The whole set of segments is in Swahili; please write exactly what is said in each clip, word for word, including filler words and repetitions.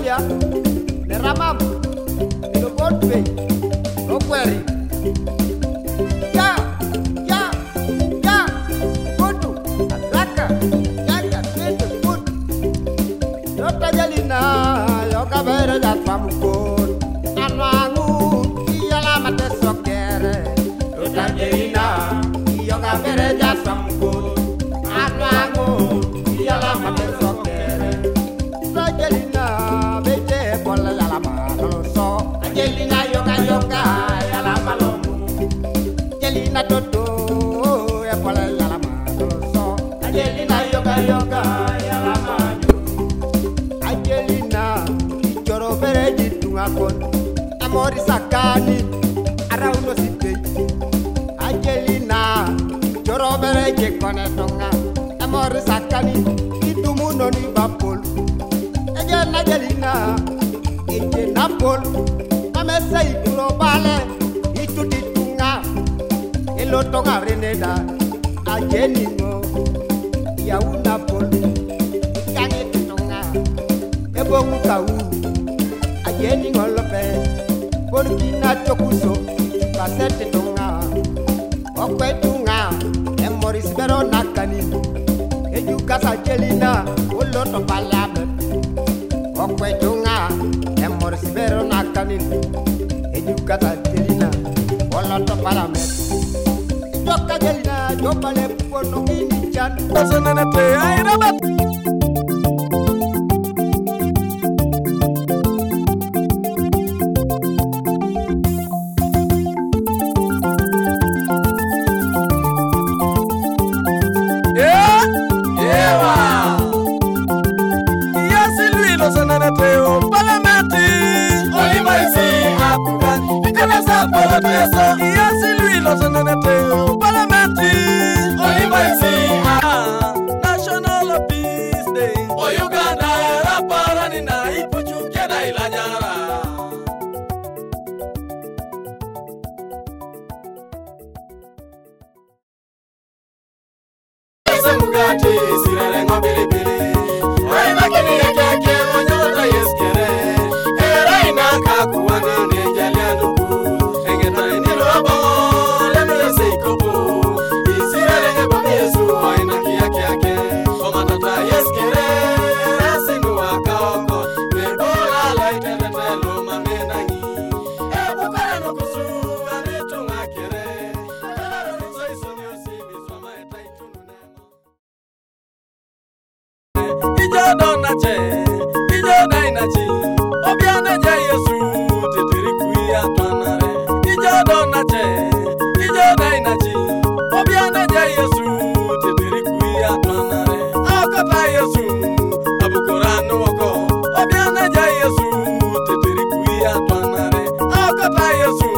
Australia, le ramam, le Goldway, le Query. Ya, ya, ya, Kudu, Alaka, Yaka, Tete, Kudu. Yota Jelina, Yoka Bere, Japamukun, Anwangu, Yala Mate Sokere. Yota Jelina, Yoka Bere, Japamukun, Anwangu, Yala Mate Sokere. Angelina, bete pola yala malo so. Angelina yoga yoga yala malo. Angelina toto e pola yala malo so. Angelina yoga yoga yala malo. Angelina choro bereji tunga kon. Amori sakani arauno sipe. Angelina choro bereji kone tonga. Amori sakani itumuno ni bapol. Angelina, ete napol, amesa ikurobale, ituti tunga, elo tonga reneda, ajenimo, ya unapol, kange tunga, ebo mukau, ajeni ngolope, porkina chokuso, kasete tunga, okwe tunga, emoris bero nakani, ejukas Angelina, oloto palabe. Okwe tunga, emors vero nakanin, educata Angelina, oloto paramet. Joka Angelina, jopale pono kini chan. Osana te ay rabat. Yeah, yeah. Sananateo Palamati Olimaisi Apugan Ikanasa Palapeso Yasi Luilo Sananateo Palamati Olimaisi National Peace Day Oyuganda Raparanina Ipuchu Keda Ilanyara Samugati Sirere Ngobilibili Oy makini yake kuwana nejalianuku engetaini robo lemese ikopo isirele ngebo Yesu aina kiake yake omatata yeskere asingu wakaoko bebola laitenetelo mamenangi ebukara nukusu anetu ngakere elaro nizoiso nyosi biswama etaitununemo ijodo nache ijodo inachi obiane je Yesu titirikuya twanare ijodo nache ijodo inachi obiane je Yesu titirikuya twanare akata Yesu abukorano woko obiane je Yesu titirikuya twanare akata Yesu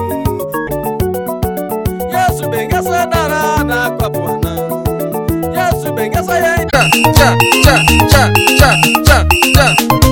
Yesu bengasa dara na kwa Bwana Yesu bengasa ya cha cha cha cha cha cha